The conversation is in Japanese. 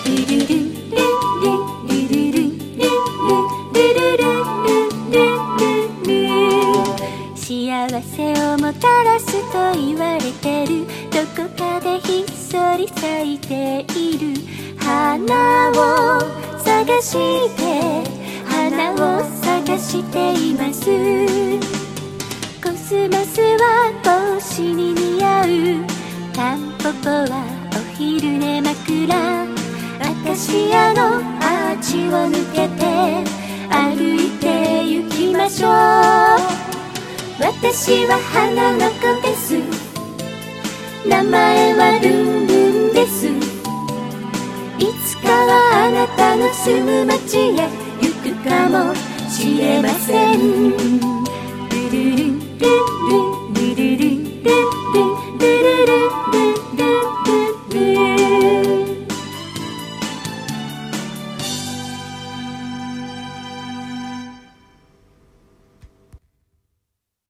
幸せをもたらすと言われてる、どこかでひっそり咲いている花を探して、花を探しています。コスモスは帽子に似合う、タンポポはお昼寝枕、アカシアのアーチを抜けて歩いて行きましょう。私は花の子です。名前はルンルンです。いつかはあなたの住む街へ行くかもしれません。